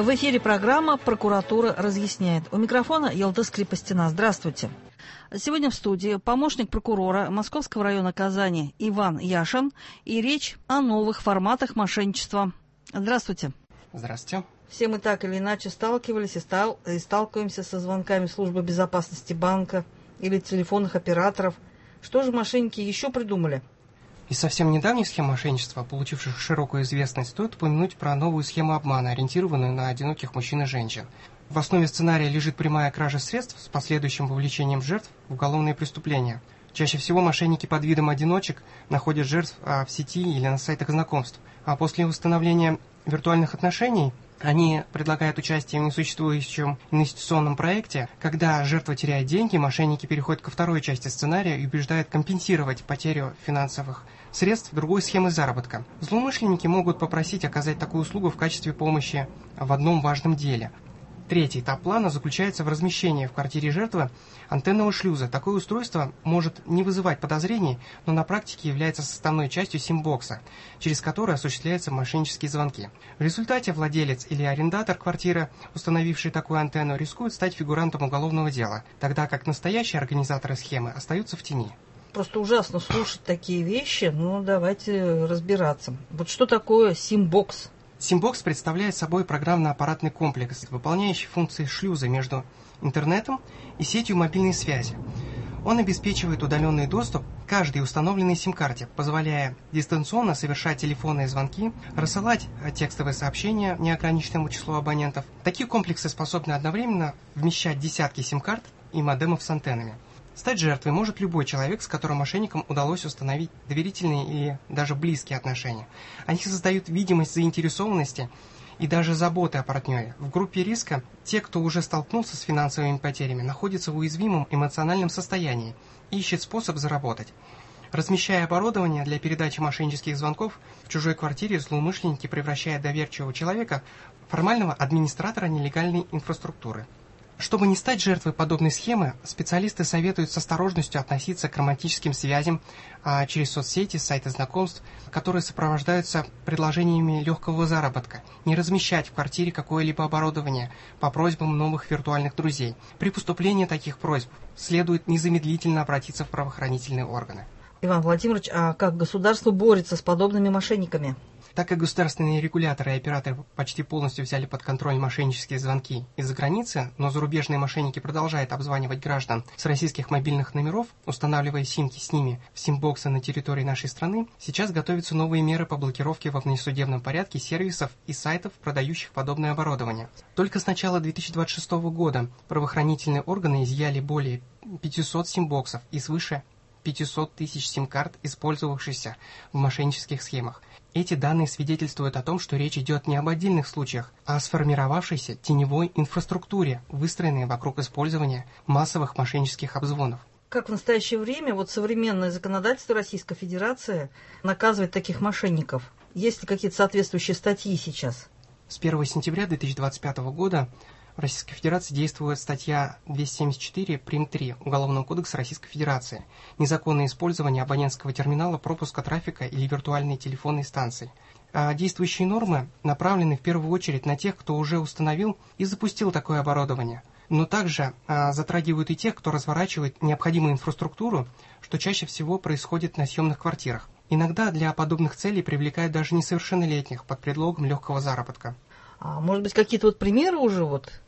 В эфире программа «Прокуратура разъясняет». У микрофона Ялта Скрипостина. Здравствуйте. Сегодня в студии помощник прокурора Московского района Казани Иван Яшин. И речь о новых форматах мошенничества. Здравствуйте. Здравствуйте. Все мы так или иначе сталкивались и сталкиваемся со звонками службы безопасности банка или телефонных операторов. Что же мошенники еще придумали? Из совсем недавних схем мошенничества, получивших широкую известность, стоит упомянуть про новую схему обмана, ориентированную на одиноких мужчин и женщин. В основе сценария лежит прямая кража средств с последующим вовлечением жертв в уголовные преступления. Чаще всего мошенники под видом одиночек находят жертв в сети или на сайтах знакомств. А после установления виртуальных отношений они предлагают участие в несуществующем инвестиционном проекте. Когда жертва теряет деньги, мошенники переходят ко второй части сценария и убеждают компенсировать потерю финансовых средств другой схемы заработка. Злоумышленники могут попросить оказать такую услугу в качестве помощи в одном важном деле. Третий этап плана заключается в размещении в квартире жертвы антенного шлюза. Такое устройство может не вызывать подозрений, но на практике является составной частью сим-бокса, через который осуществляются мошеннические звонки. В результате владелец или арендатор квартиры, установивший такую антенну, рискует стать фигурантом уголовного дела, тогда как настоящие организаторы схемы остаются в тени. Просто ужасно слушать такие вещи, но давайте разбираться. Вот что такое сим-бокс? Сим-бокс представляет собой программно-аппаратный комплекс, выполняющий функции шлюза между интернетом и сетью мобильной связи. Он обеспечивает удаленный доступ к каждой установленной сим-карте, позволяя дистанционно совершать телефонные звонки, рассылать текстовые сообщения неограниченному числу абонентов. Такие комплексы способны одновременно вмещать десятки сим-карт и модемов с антеннами. Стать жертвой может любой человек, с которым мошенникам удалось установить доверительные или даже близкие отношения. Они создают видимость заинтересованности и даже заботы о партнере. В группе риска те, кто уже столкнулся с финансовыми потерями, находятся в уязвимом эмоциональном состоянии и ищут способ заработать. Размещая оборудование для передачи мошеннических звонков в чужой квартире, злоумышленники превращают доверчивого человека в формального администратора нелегальной инфраструктуры. Чтобы не стать жертвой подобной схемы, специалисты советуют с осторожностью относиться к романтическим связям через соцсети, сайты знакомств, которые сопровождаются предложениями легкого заработка, не размещать в квартире какое-либо оборудование по просьбам новых виртуальных друзей. При поступлении таких просьб следует незамедлительно обратиться в правоохранительные органы. Иван Владимирович, а как государство борется с подобными мошенниками? Так как государственные регуляторы и операторы почти полностью взяли под контроль мошеннические звонки из-за границы, но зарубежные мошенники продолжают обзванивать граждан с российских мобильных номеров, устанавливая симки с ними в сим-боксы на территории нашей страны, сейчас готовятся новые меры по блокировке во внесудебном порядке сервисов и сайтов, продающих подобное оборудование. Только с начала 2026 года правоохранительные органы изъяли более 500 сим-боксов и свыше 500 тысяч сим-карт, использовавшихся в мошеннических схемах. Эти данные свидетельствуют о том, что речь идет не об отдельных случаях, а о сформировавшейся теневой инфраструктуре, выстроенной вокруг использования массовых мошеннических обзвонов. Как в настоящее время современное законодательство Российской Федерации наказывает таких мошенников? Есть ли какие-то соответствующие статьи сейчас? С 1 сентября 2025 года в Российской Федерации действует статья 274 прим. 3 Уголовного кодекса Российской Федерации «Незаконное использование абонентского терминала, пропуска трафика или виртуальной телефонной станции». Действующие нормы направлены в первую очередь на тех, кто уже установил и запустил такое оборудование, но также затрагивают и тех, кто разворачивает необходимую инфраструктуру, что чаще всего происходит на съемных квартирах. Иногда для подобных целей привлекают даже несовершеннолетних под предлогом легкого заработка. А может быть, какие-то примеры уже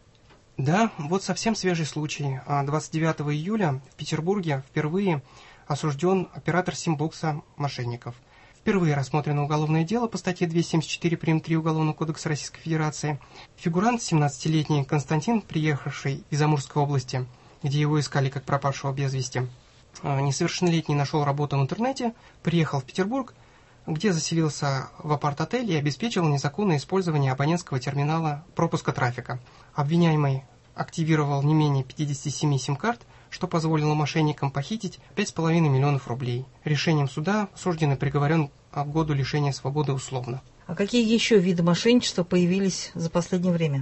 Да, совсем свежий случай. 29 июля в Петербурге впервые осужден оператор сим-бокса мошенников. Впервые рассмотрено уголовное дело по статье 274 прим. 3 Уголовного кодекса Российской Федерации. Фигурант, 17-летний Константин, приехавший из Амурской области, где его искали как пропавшего без вести, несовершеннолетний нашел работу в интернете, приехал в Петербург, где заселился в апарт-отель и обеспечивал незаконное использование абонентского терминала пропуска трафика. Обвиняемый активировал не менее 57 сим-карт, что позволило мошенникам похитить 5,5 миллионов рублей. Решением суда осужденный приговорен к году лишения свободы условно. А какие еще виды мошенничества появились за последнее время?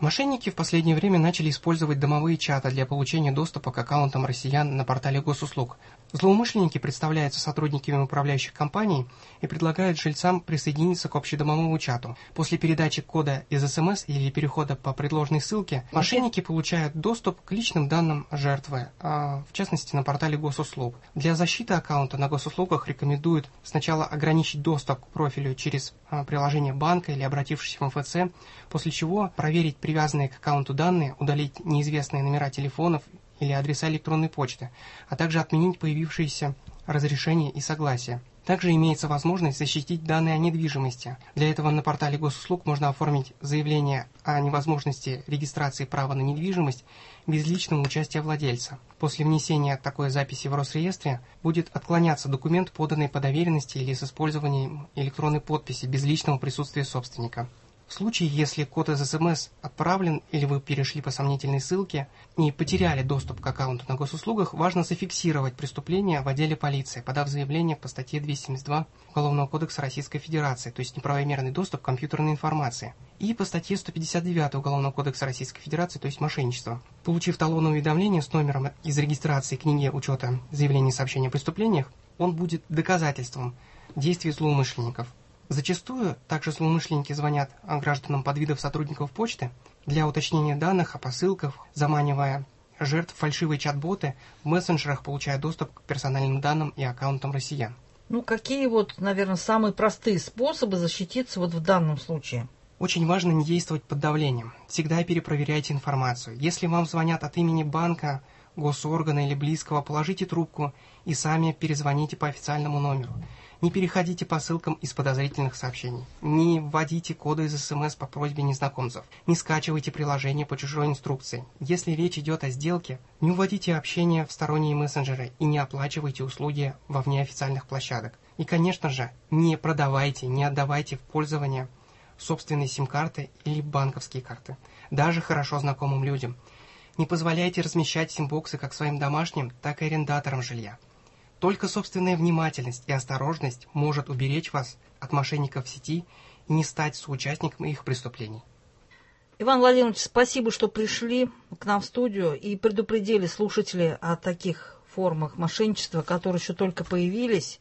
Мошенники в последнее время начали использовать домовые чаты для получения доступа к аккаунтам россиян на портале госуслуг. Злоумышленники представляются сотрудниками управляющих компаний и предлагают жильцам присоединиться к общедомовому чату. После передачи кода из СМС или перехода по предложенной ссылке, мошенники получают доступ к личным данным жертвы, в частности на портале госуслуг. Для защиты аккаунта на госуслугах рекомендуют сначала ограничить доступ к профилю через приложение банка или обратившись в МФЦ, после чего проверить привязанные к аккаунту данные, удалить неизвестные номера телефонов или адреса электронной почты, а также отменить появившиеся разрешения и согласия. Также имеется возможность защитить данные о недвижимости. Для этого на портале госуслуг можно оформить заявление о невозможности регистрации права на недвижимость без личного участия владельца. После внесения такой записи в Росреестре будет отклоняться документ, поданный по доверенности или с использованием электронной подписи без личного присутствия собственника. В случае, если код из СМС отправлен или вы перешли по сомнительной ссылке и потеряли доступ к аккаунту на госуслугах, важно зафиксировать преступление в отделе полиции, подав заявление по статье 272 Уголовного кодекса Российской Федерации, то есть неправомерный доступ к компьютерной информации, и по статье 159 Уголовного кодекса Российской Федерации, то есть мошенничество. Получив талонное уведомление с номером из регистрации книги учета заявлений и сообщений о преступлениях, он будет доказательством действий злоумышленников. Зачастую также злоумышленники звонят гражданам подвидов сотрудников почты для уточнения данных о посылках, заманивая жертв фальшивые чат-боты в мессенджерах, получая доступ к персональным данным и аккаунтам россиян. Какие наверное, самые простые способы защититься в данном случае? Очень важно не действовать под давлением. Всегда перепроверяйте информацию. Если вам звонят от имени банка, госоргана или близкого, положите трубку и сами перезвоните по официальному номеру. Не переходите по ссылкам из подозрительных сообщений. Не вводите коды из СМС по просьбе незнакомцев. Не скачивайте приложение по чужой инструкции. Если речь идет о сделке, не вводите общение в сторонние мессенджеры и не оплачивайте услуги во внеофициальных площадок. И, конечно же, не продавайте, не отдавайте в пользование собственные сим-карты или банковские карты, даже хорошо знакомым людям. Не позволяйте размещать симбоксы как своим домашним, так и арендаторам жилья. Только собственная внимательность и осторожность может уберечь вас от мошенников в сети и не стать соучастником их преступлений. Иван Владимирович, спасибо, что пришли к нам в студию и предупредили слушателей о таких формах мошенничества, которые еще только появились,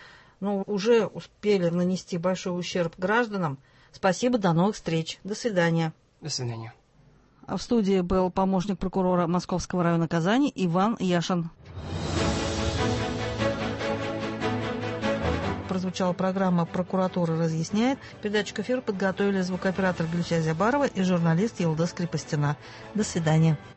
но уже успели нанести большой ущерб гражданам. Спасибо, до новых встреч. До свидания. До свидания. В студии был помощник прокурора Московского района Казани Иван Яшин. Прозвучала программа «Прокуратура разъясняет». Передачу к эфиру подготовили звукооператор Гульча Зябарова и журналист Елда Скрипостина. До свидания.